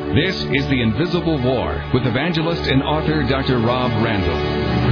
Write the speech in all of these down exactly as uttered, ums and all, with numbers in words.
This is The Invisible War with evangelist and author Doctor Rob Randall.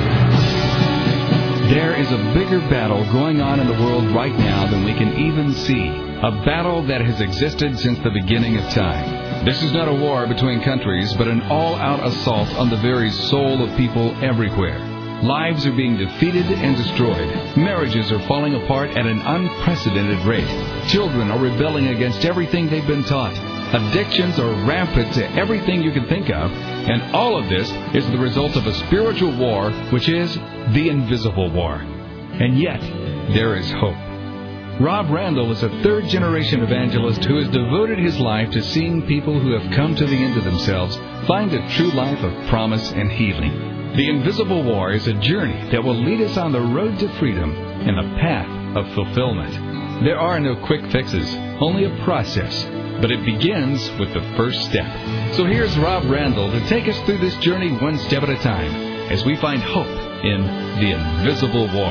There is a bigger battle going on in the world right now than we can even see. A battle that has existed since the beginning of time. This is not a war between countries, but an all-out assault on the very soul of people everywhere. Lives are being defeated and destroyed. Marriages are falling apart at an unprecedented rate. Children are rebelling against everything they've been taught. Addictions are rampant to everything you can think of, and all of this is the result of a spiritual war, which is the invisible war. And yet, there is hope. Rob Randall is a third-generation evangelist who has devoted his life to seeing people who have come to the end of themselves find a true life of promise and healing. The Invisible War is a journey that will lead us on the road to freedom and a path of fulfillment. There are no quick fixes, only a process. But it begins with the first step. So here's Rob Randall to take us through this journey one step at a time as we find hope in the Invisible War.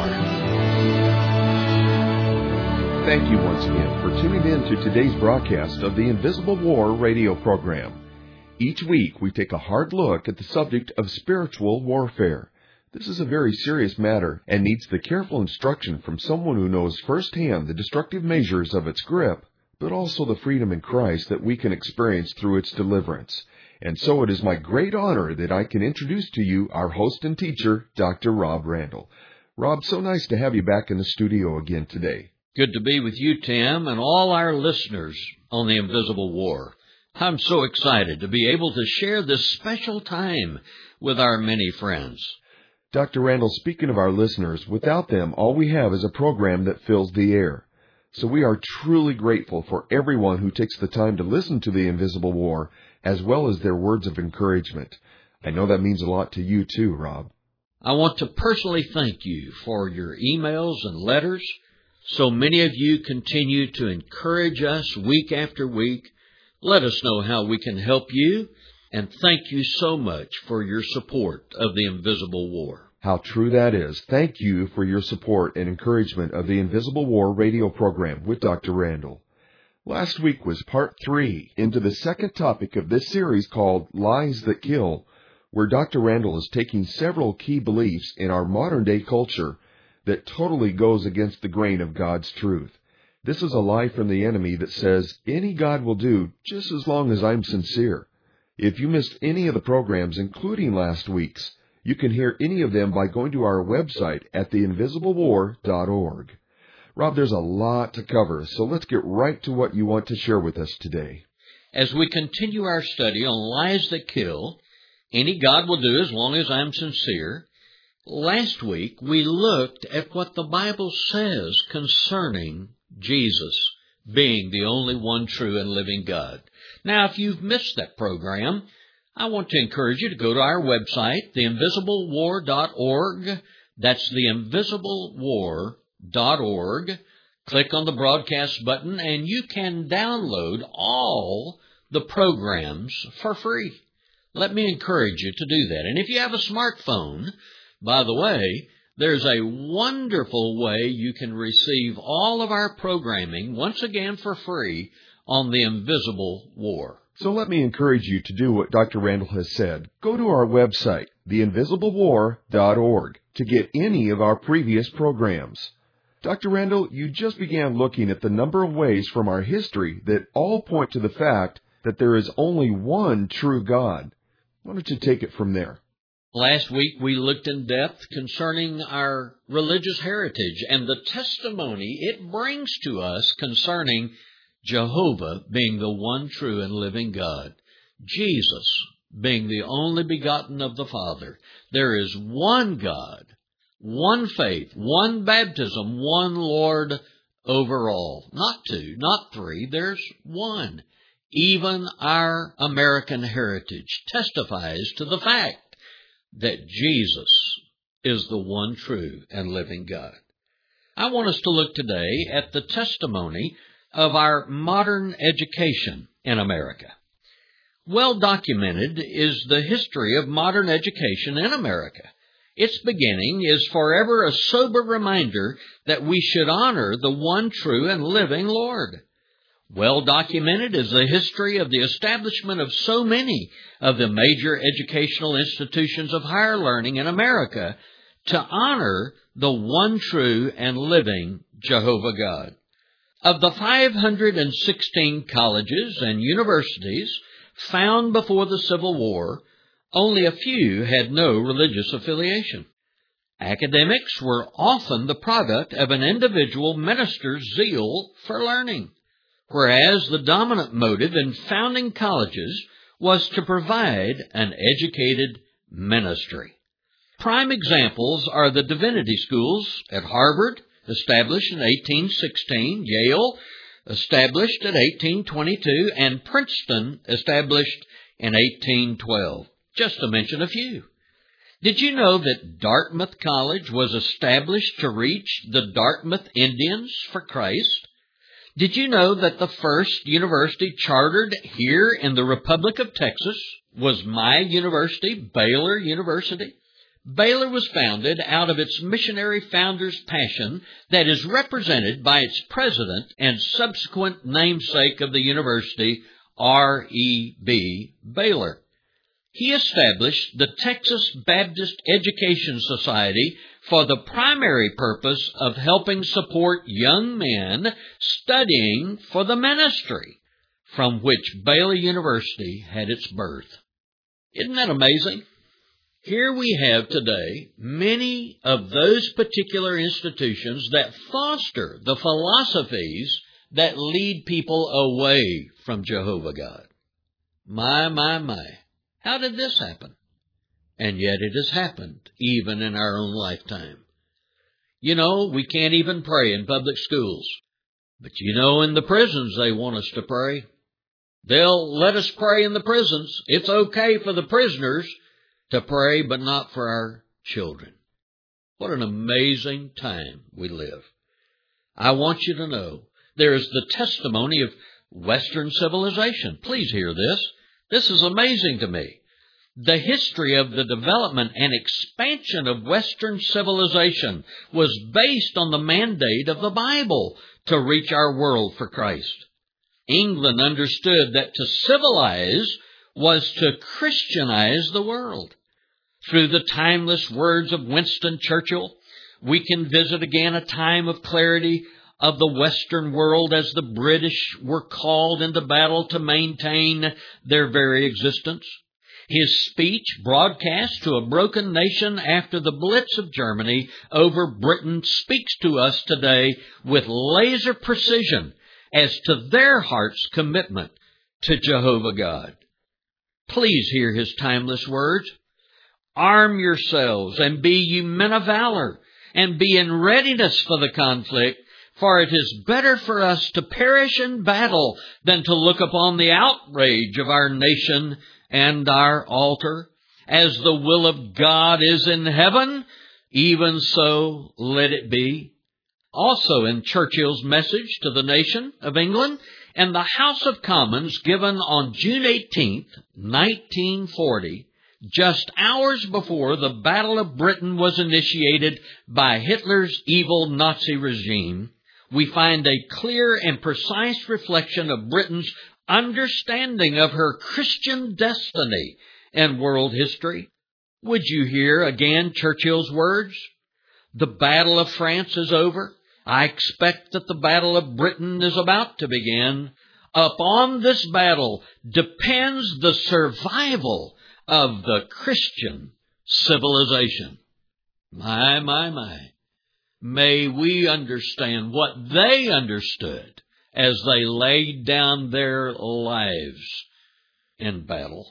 Thank you once again for tuning in to today's broadcast of the Invisible War radio program. Each week we take a hard look at the subject of spiritual warfare. This is a very serious matter and needs the careful instruction from someone who knows firsthand the destructive measures of its grip, but also the freedom in Christ that we can experience through its deliverance. And so it is my great honor that I can introduce to you our host and teacher, Doctor Rob Randall. Rob, so nice to have you back in the studio again today. Good to be with you, Tim, and all our listeners on the Invisible War. I'm so excited to be able to share this special time with our many friends. Doctor Randall, speaking of our listeners, without them, all we have is a program that fills the air. So we are truly grateful for everyone who takes the time to listen to the Invisible War, as well as their words of encouragement. I know that means a lot to you too, Rob. I want to personally thank you for your emails and letters. So many of you continue to encourage us week after week. Let us know how we can help you, and thank you so much for your support of the Invisible War. How true that is. Thank you for your support and encouragement of the Invisible War radio program with Doctor Randall. Last week was part three into the second topic of this series called Lies That Kill, where Doctor Randall is taking several key beliefs in our modern-day culture that totally goes against the grain of God's truth. This is a lie from the enemy that says, any God will do just as long as I'm sincere. If you missed any of the programs, including last week's, you can hear any of them by going to our website at the invisible war dot org. Rob, there's a lot to cover, so let's get right to what you want to share with us today. As we continue our study on lies that kill, any God will do as long as I'm sincere, last week we looked at what the Bible says concerning Jesus being the only one true and living God. Now, if you've missed that program, I want to encourage you to go to our website, the invisible war dot org. That's the invisible war dot org. Click on the broadcast button, and you can download all the programs for free. Let me encourage you to do that. And if you have a smartphone, by the way, there's a wonderful way you can receive all of our programming, once again for free, on the Invisible War. So let me encourage you to do what Doctor Randall has said. Go to our website, the invisible war dot org, to get any of our previous programs. Doctor Randall, you just began looking at the number of ways from our history that all point to the fact that there is only one true God. Why don't you take it from there? Last week we looked in depth concerning our religious heritage and the testimony it brings to us concerning Jehovah being the one true and living God, Jesus being the only begotten of the Father. There is one God, one faith, one baptism, one Lord over all. Not two, not three, there's one. Even our American heritage testifies to the fact that Jesus is the one true and living God. I want us to look today at the testimony of our modern education in America. Well documented is the history of modern education in America. Its beginning is forever a sober reminder that we should honor the one true and living Lord. Well documented is the history of the establishment of so many of the major educational institutions of higher learning in America to honor the one true and living Jehovah God. Of the five hundred sixteen colleges and universities found before the Civil War, only a few had no religious affiliation. Academics were often the product of an individual minister's zeal for learning, whereas the dominant motive in founding colleges was to provide an educated ministry. Prime examples are the divinity schools at Harvard, established in eighteen sixteen, Yale, established in eighteen twenty-two, and Princeton, established in eighteen twelve, just to mention a few. Did you know that Dartmouth College was established to reach the Dartmouth Indians for Christ? Did you know that the first university chartered here in the Republic of Texas was my university, Baylor University? Baylor was founded out of its missionary founder's passion that is represented by its president and subsequent namesake of the university, R E B Baylor. He established the Texas Baptist Education Society for the primary purpose of helping support young men studying for the ministry from which Baylor University had its birth. Isn't that amazing? Here we have today many of those particular institutions that foster the philosophies that lead people away from Jehovah God. My, my, my. How did this happen? And yet it has happened, even in our own lifetime. You know, we can't even pray in public schools. But you know, in the prisons they want us to pray. They'll let us pray in the prisons. It's okay for the prisoners to pray, but not for our children. What an amazing time we live. I want you to know there is the testimony of Western civilization. Please hear this. This is amazing to me. The history of the development and expansion of Western civilization was based on the mandate of the Bible to reach our world for Christ. England understood that to civilize was to Christianize the world. Through the timeless words of Winston Churchill, we can visit again a time of clarity of the Western world as the British were called into battle to maintain their very existence. His speech, broadcast to a broken nation after the Blitz of Germany over Britain, speaks to us today with laser precision as to their heart's commitment to Jehovah God. Please hear his timeless words. Arm yourselves and be ye men of valor, and be in readiness for the conflict, for it is better for us to perish in battle than to look upon the outrage of our nation and our altar. As the will of God is in heaven, even so let it be. Also in Churchill's message to the nation of England and the House of Commons given on June eighteenth, nineteen forty, just hours before the Battle of Britain was initiated by Hitler's evil Nazi regime, we find a clear and precise reflection of Britain's understanding of her Christian destiny and world history. Would you hear again Churchill's words? The Battle of France is over. I expect that the Battle of Britain is about to begin. Upon this battle depends the survival of the Christian civilization. My, my, my. May we understand what they understood as they laid down their lives in battle.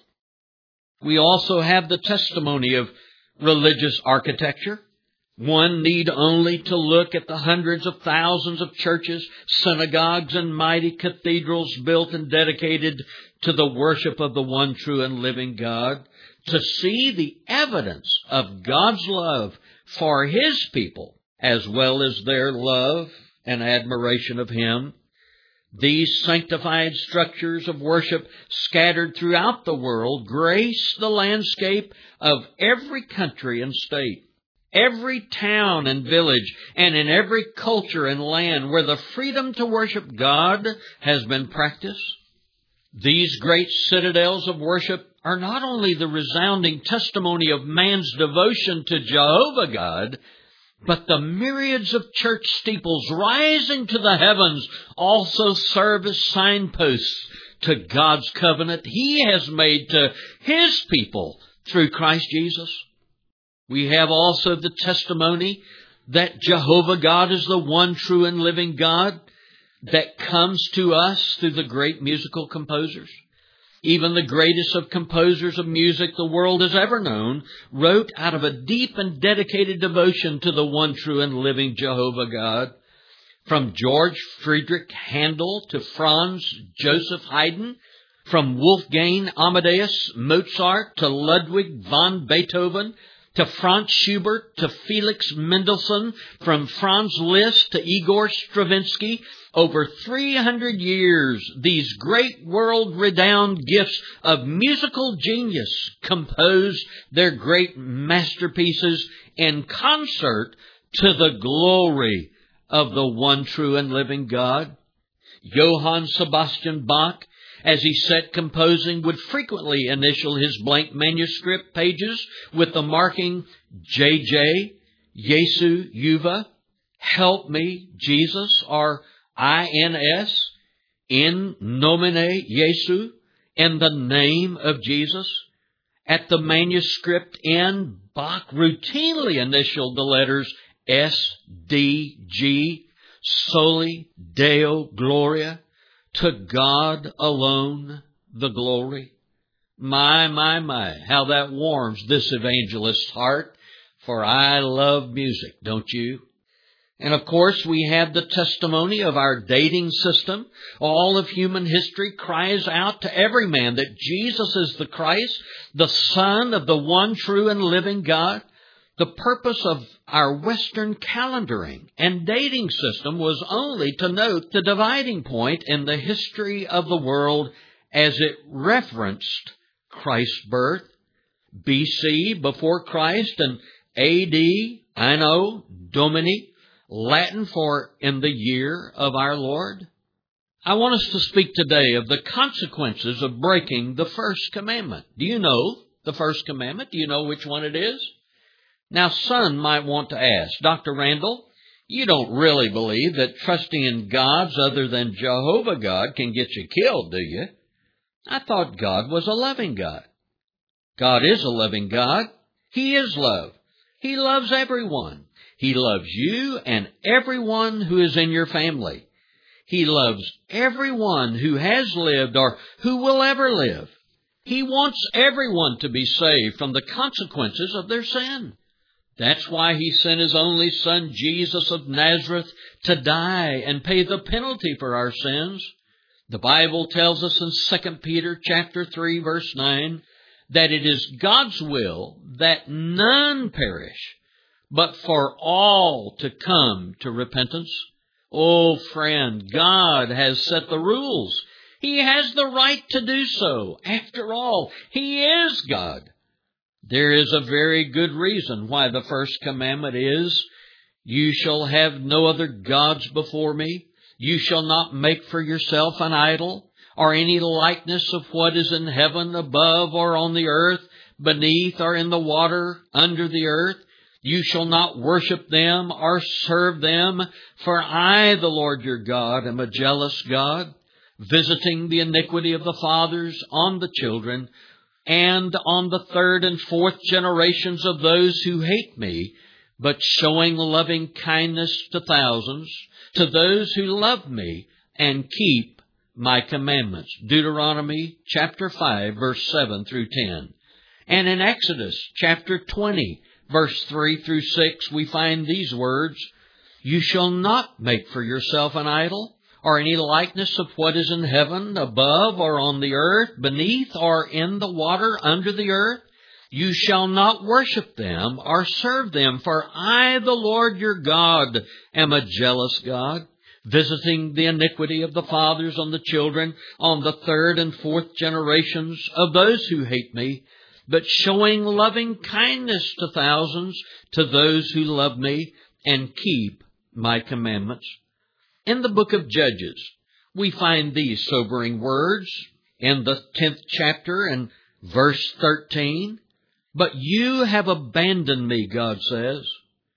We also have the testimony of religious architecture. One need only to look at the hundreds of thousands of churches, synagogues, and mighty cathedrals built and dedicated to the worship of the one true and living God to see the evidence of God's love for His people, as well as their love and admiration of Him. These sanctified structures of worship scattered throughout the world grace the landscape of every country and state. every town and village, and in every culture and land where the freedom to worship God has been practiced. These great citadels of worship are not only the resounding testimony of man's devotion to Jehovah God, but the myriads of church steeples rising to the heavens also serve as signposts to God's covenant He has made to His people through Christ Jesus. We have also the testimony that Jehovah God is the one true and living God that comes to us through the great musical composers. Even the greatest of composers of music the world has ever known wrote out of a deep and dedicated devotion to the one true and living Jehovah God. From George Friedrich Handel to Franz Joseph Haydn, from Wolfgang Amadeus Mozart to Ludwig van Beethoven, to Franz Schubert to Felix Mendelssohn, from Franz Liszt to Igor Stravinsky, over three hundred years, these great world-renowned gifts of musical genius composed their great masterpieces in concert to the glory of the one true and living God. Johann Sebastian Bach, as he sat composing, would frequently initial his blank manuscript pages with the marking J J, Jesu Juva, Help Me, Jesus, or I N S, In Nomine Jesu, in the name of Jesus. At the manuscript end, Bach routinely initialed the letters S D G, Soli Deo Gloria, to God alone the glory. My, my, my, how that warms this evangelist's heart, for I love music, don't you? And of course, we have the testimony of our dating system. All of human history cries out to every man that Jesus is the Christ, the Son of the one true and living God. The purpose of our Western calendaring and dating system was only to note the dividing point in the history of the world as it referenced Christ's birth. B C, before Christ, and A D, Anno Domini, Latin for in the year of our Lord. I want us to speak today of the consequences of breaking the first commandment. Do you know the first commandment? Do you know which one it is? Now, some might want to ask, Doctor Randall, you don't really believe that trusting in gods other than Jehovah God can get you killed, do you? I thought God was a loving God. God is a loving God. He is love. He loves everyone. He loves you and everyone who is in your family. He loves everyone who has lived or who will ever live. He wants everyone to be saved from the consequences of their sin. That's why He sent His only Son, Jesus of Nazareth, to die and pay the penalty for our sins. The Bible tells us in Second Peter chapter three, verse nine, that it is God's will that none perish, but for all to come to repentance. Oh, friend, God has set the rules. He has the right to do so. After all, He is God. There is a very good reason why the first commandment is, You shall have no other gods before me. You shall not make for yourself an idol, or any likeness of what is in heaven above or on the earth, beneath or in the water under the earth. You shall not worship them or serve them, for I, the Lord your God, am a jealous God, visiting the iniquity of the fathers on the children, and on the third and fourth generations of those who hate me, but showing loving kindness to thousands, to those who love me and keep my commandments. Deuteronomy chapter five, verse seven through ten. And in Exodus chapter twenty, verse three through six, we find these words, You shall not make for yourself an idol, or any likeness of what is in heaven above or on the earth, beneath or in the water under the earth. You shall not worship them or serve them, for I, the Lord your God, am a jealous God, visiting the iniquity of the fathers on the children, on the third and fourth generations of those who hate me, but showing loving kindness to thousands, to those who love me and keep my commandments. In the book of Judges, we find these sobering words in the tenth chapter and verse thirteen. But you have abandoned me, God says.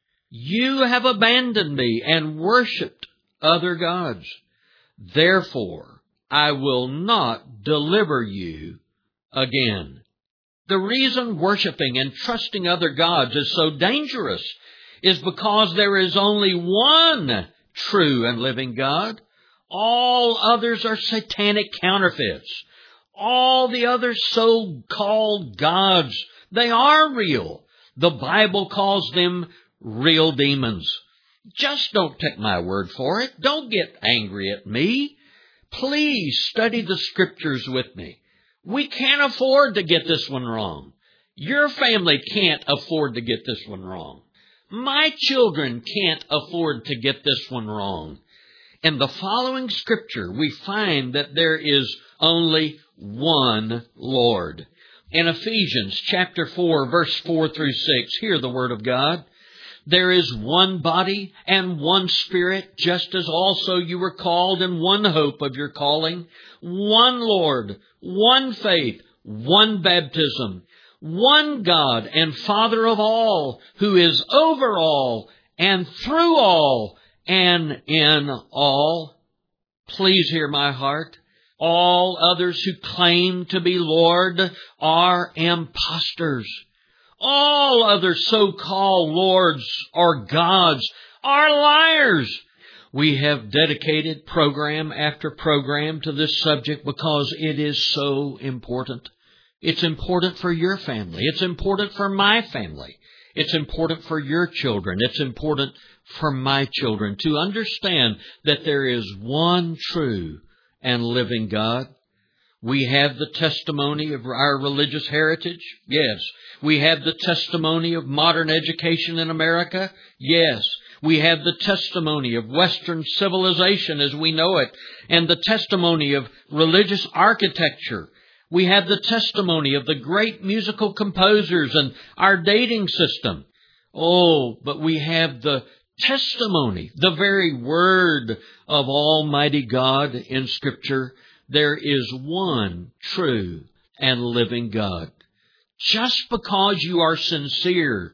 You have abandoned me and worshipped other gods. Therefore, I will not deliver you again. The reason worshiping and trusting other gods is so dangerous is because there is only one true and living God. All others are satanic counterfeits. All the other so-called gods, they are real. The Bible calls them real demons. Just don't take my word for it. Don't get angry at me. Please study the Scriptures with me. We can't afford to get this one wrong. Your family can't afford to get this one wrong. My children can't afford to get this one wrong. In the following Scripture, we find that there is only one Lord. In Ephesians chapter four, verse four through six, hear the word of God. There is one body and one Spirit, just as also you were called in one hope of your calling, one Lord, one faith, one baptism, one God and Father of all, who is over all and through all and in all. Please hear my heart. All others who claim to be Lord are impostors. All other so-called lords or gods are liars. We have dedicated program after program to this subject because it is so important. It's important for your family. It's important for my family. It's important for your children. It's important for my children to understand that there is one true and living God. We have the testimony of our religious heritage. Yes. We have the testimony of modern education in America. Yes. We have the testimony of Western civilization as we know it, and the testimony of religious architecture. We have the testimony of the great musical composers and our dating system. Oh, but we have the testimony, the very word of Almighty God in Scripture. There is one true and living God. Just because you are sincere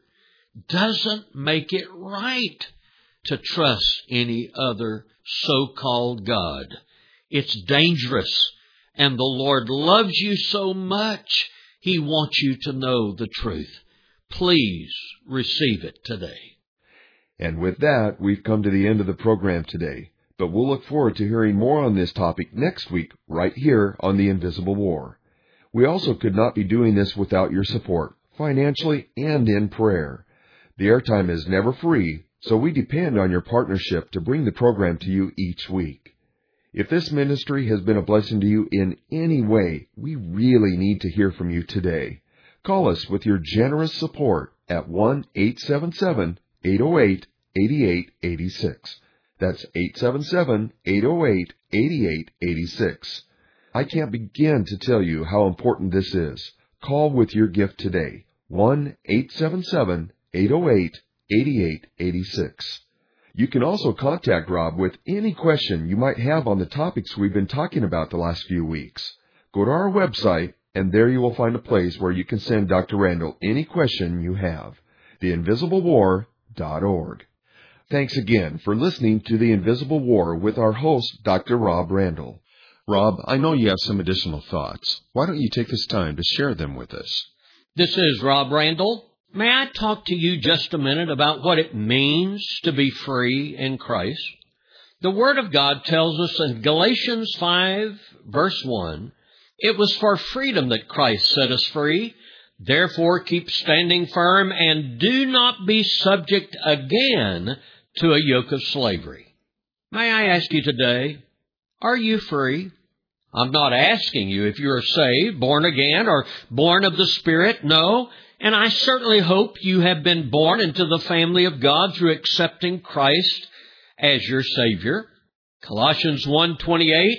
doesn't make it right to trust any other so-called God. It's dangerous, and the Lord loves you so much, He wants you to know the truth. Please receive it today. And with that, we've come to the end of the program today. But we'll look forward to hearing more on this topic next week, right here on The Invisible War. We also could not be doing this without your support, financially and in prayer. The airtime is never free, so we depend on your partnership to bring the program to you each week. If this ministry has been a blessing to you in any way, we really need to hear from you today. Call us with your generous support at one eight seven seven, eight oh eight, eight eight eight six. That's eight seven seven, eight oh eight, eight eight eight six. I can't begin to tell you how important this is. Call with your gift today. one eight seven seven, eight oh eight, eight eight eight six. You can also contact Rob with any question you might have on the topics we've been talking about the last few weeks. Go to our website, and there you will find a place where you can send Doctor Randall any question you have. the invisible war dot org. Thanks again for listening to The Invisible War with our host, Doctor Rob Randall. Rob, I know you have some additional thoughts. Why don't you take this time to share them with us? This is Rob Randall. May I talk to you just a minute about what it means to be free in Christ? The Word of God tells us in Galatians five, verse one, it was for freedom that Christ set us free. Therefore, keep standing firm and do not be subject again to a yoke of slavery. May I ask you today, are you free? I'm not asking you if you're saved, born again, or born of the Spirit. No. And I certainly hope you have been born into the family of God through accepting Christ as your Savior. Colossians one twenty-eight,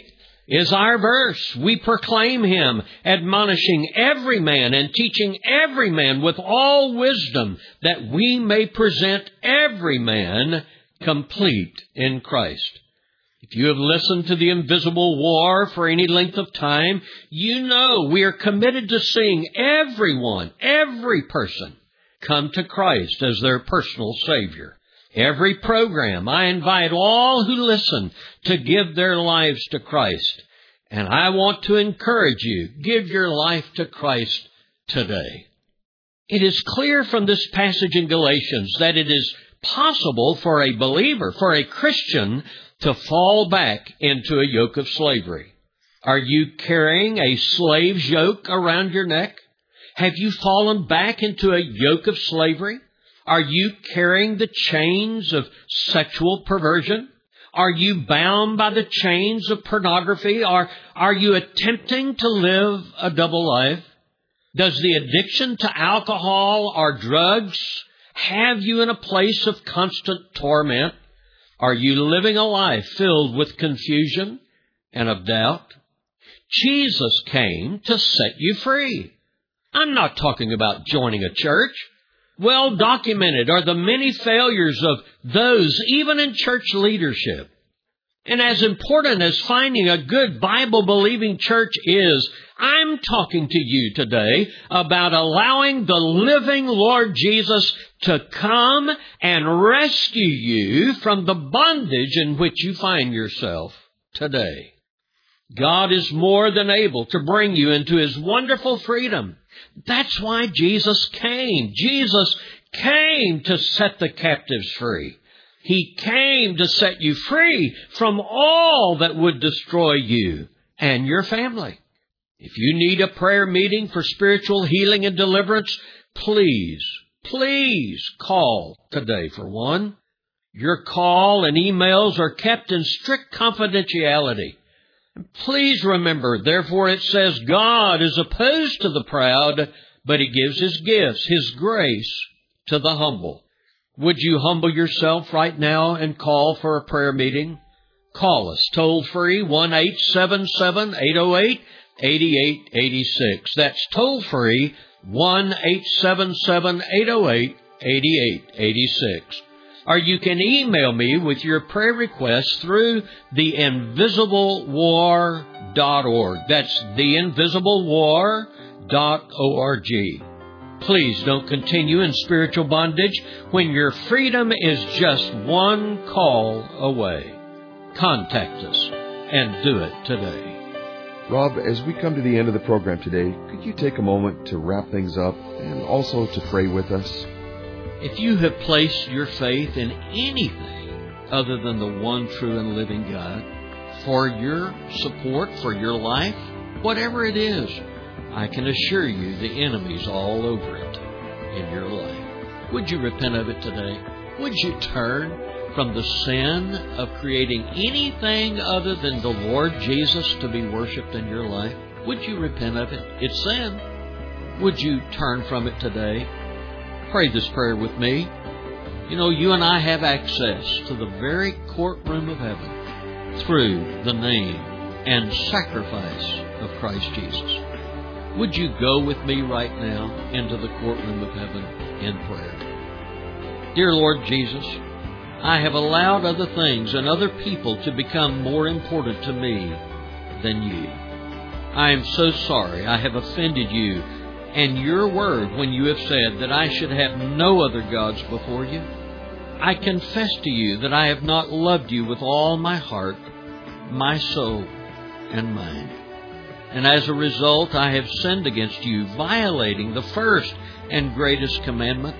is our verse. We proclaim Him, admonishing every man and teaching every man with all wisdom, that we may present every man complete in Christ. If you have listened to the Invisible War for any length of time, you know we are committed to seeing everyone, every person, come to Christ as their personal Savior. Every program, I invite all who listen to give their lives to Christ. And I want to encourage you, give your life to Christ today. It is clear from this passage in Galatians that it is possible for a believer, for a Christian, to fall back into a yoke of slavery. Are you carrying a slave's yoke around your neck? Have you fallen back into a yoke of slavery? Are you carrying the chains of sexual perversion? Are you bound by the chains of pornography? Or are you attempting to live a double life? Does the addiction to alcohol or drugs have you in a place of constant torment? Are you living a life filled with confusion and of doubt? Jesus came to set you free. I'm not talking about joining a church. Well documented are the many failures of those, even in church leadership. And as important as finding a good Bible-believing church is, I'm talking to you today about allowing the living Lord Jesus to come and rescue you from the bondage in which you find yourself today. God is more than able to bring you into His wonderful freedom. That's why Jesus came. Jesus came to set the captives free. He came to set you free from all that would destroy you and your family. If you need a prayer meeting for spiritual healing and deliverance, please, please call today for one. Your call and emails are kept in strict confidentiality. Please remember, therefore it says, God is opposed to the proud, but He gives His gifts, His grace, to the humble. Would you humble yourself right now and call for a prayer meeting? Call us toll free, one eight seven seven, eight oh eight, eight eight eight six. That's toll free, one eight seven seven, eight oh eight, eight eight eight six. Or you can email me with your prayer requests through the invisible war dot org. That's the invisible war dot org. Please don't continue in spiritual bondage when your freedom is just one call away. Contact us and do it today. Rob, as we come to the end of the program today, could you take a moment to wrap things up and also to pray with us? If you have placed your faith in anything other than the one true and living God for your support, for your life, whatever it is, I can assure you the enemy's all over it in your life. Would you repent of it today? Would you turn from the sin of creating anything other than the Lord Jesus to be worshipped in your life? Would you repent of it? It's sin. Would you turn from it today? Pray this prayer with me. You know, you and I have access to the very courtroom of heaven through the name and sacrifice of Christ Jesus. Would you go with me right now into the courtroom of heaven in prayer? Dear Lord Jesus, I have allowed other things and other people to become more important to me than you. I am so sorry I have offended you and your word when you have said that I should have no other gods before you. I confess to you that I have not loved you with all my heart, my soul, and mind. And as a result, I have sinned against you, violating the first and greatest commandment.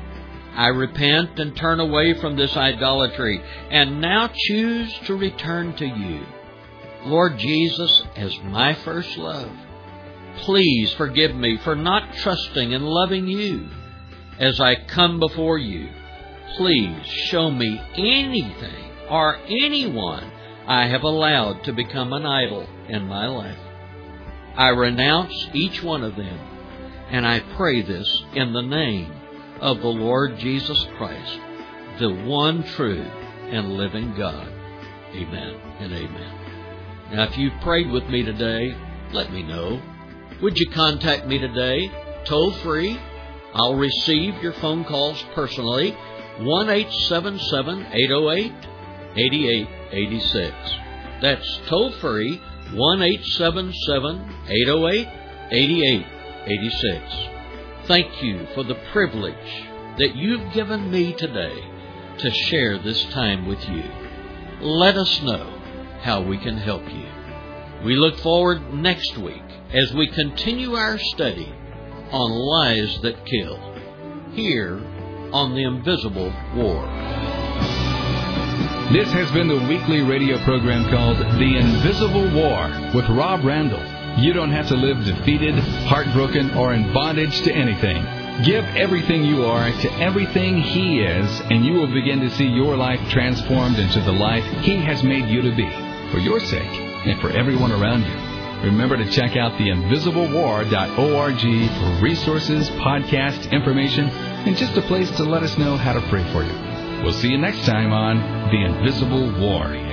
I repent and turn away from this idolatry, and now choose to return to you, Lord Jesus, as my first love. Please forgive me for not trusting and loving you. As I come before you, please show me anything or anyone I have allowed to become an idol in my life. I renounce each one of them, and I pray this in the name of the Lord Jesus Christ, the one true and living God. Amen and amen. Now, if you've prayed with me today, let me know. Would you contact me today, toll free? I'll receive your phone calls personally, one eight seven seven, eight oh eight, eight eight eight six. That's toll free, one eight seven seven, eight oh eight, eight eight eight six. Thank you for the privilege that you've given me today to share this time with you. Let us know how we can help you. We look forward next week as we continue our study on lies that kill, here on The Invisible War. This has been the weekly radio program called The Invisible War with Rob Randall. You don't have to live defeated, heartbroken, or in bondage to anything. Give everything you are to everything He is, and you will begin to see your life transformed into the life He has made you to be, for your sake and for everyone around you. Remember to check out the invisible war dot org for resources, podcast information, and just a place to let us know how to pray for you. We'll see you next time on The Invisible War.